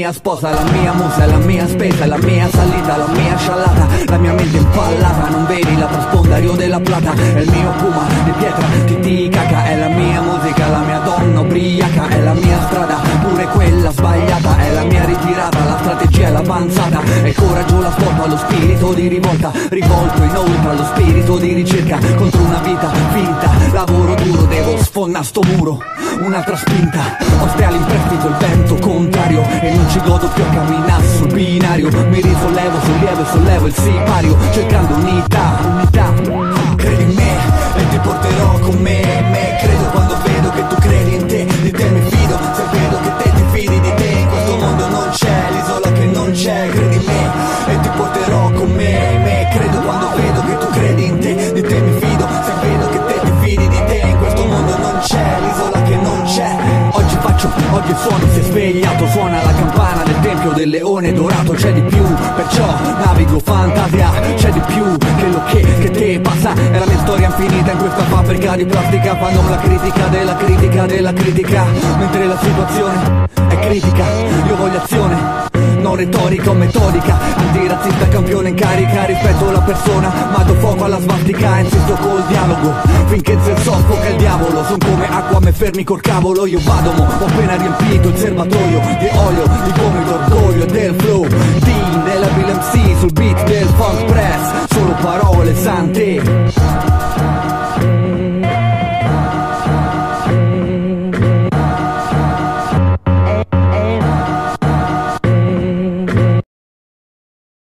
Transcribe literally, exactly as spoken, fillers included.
mia sposa, la mia musa, la mia spesa, la mia salita, la mia sciallata, la mia mente impallata. Non vedi la sponda, Rio della Plata, è il mio puma di pietra, titicaca. È la mia musica, la mia donna ubriaca, è la mia strada, pure quella sbagliata. È la mia ritirata, la strategia è l'avanzata. È il coraggio, la forza, lo spirito di rivolta, rivolto inoltre allo spirito di ricerca contro una vita finta. Lavoro duro, devo sfondare sto muro, un'altra spinta. Osteali in prestito il vento contrario e non ci godo più a camminare sul binario. Mi risollevo, sollievo e sollevo il sipario, cercando unità, unità. Credi in me e ti porterò con me, me credo quando vedo che tu credi in te. Di te mi fido, se vedo che te ti fidi di te. In questo mondo non c'è l'isola che non c'è. Credi in me e ti porterò con me, me credo quando vedo che tu credi in te. Di te mi fido, se vedo che te ti fidi di te. In questo mondo non c'è l'isola che non c'è. Oggi faccio, oggi il suono si è svegliato, suona la campana del tempio del leone dorato. C'è di più, perciò navigo fantasia, c'è di più che lo che, che te passa. È la mia storia infinita in questa fabbrica di plastica. Fanno la critica della critica della critica, mentre la situazione è critica. Io voglio azione, non retorica o metodica. Antirazzista, campione in carica, rispetto la persona, ma do fuoco alla svastica. Insisto col dialogo, finché il soffo che il diavolo son come acqua, me fermi col cavolo. Io vado mo, ho appena riempito il serbatoio di olio, di gomito, orgoglio e del flow. Dean della